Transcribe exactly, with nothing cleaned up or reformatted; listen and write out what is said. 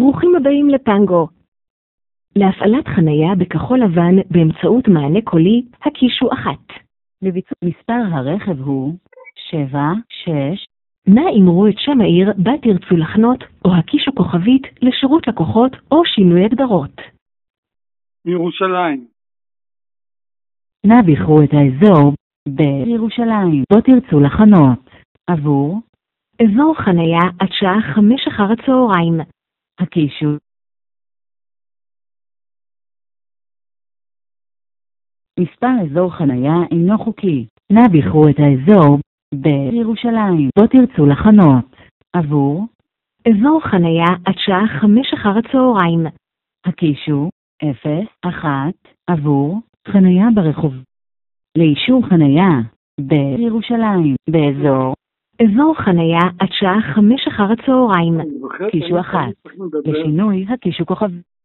ברוכים הבאים לפנגו. להפעלת חנייה בכחול לבן באמצעות מענה קולי, הקישו אחת. לביצוע מספר הרכב הוא שבע שש. נא אמרו את שם העיר בה תרצו לחנות, או הקישו כוכבית לשירות לקוחות או שינוי הגדרות. ירושלים. נא בחרו את האזור בירושלים בו תרצו לחנות. עבור אזור חנייה עד שעה חמש אחר הצהריים. הקישו מספר אזור חנייה אינו חוקי. נא בחרו את האזור בירושלים בו תרצו לחנות. עבור אזור חנייה עד שעה חמש אחר הצהריים. הקישו אפס אחת. עבור חנייה ברחוב. לאישור חנייה בירושלים באזור אזור חנייה עד שעה חמש אחר הצהריים. קישו אחת. לשינוי הקישו כוכב.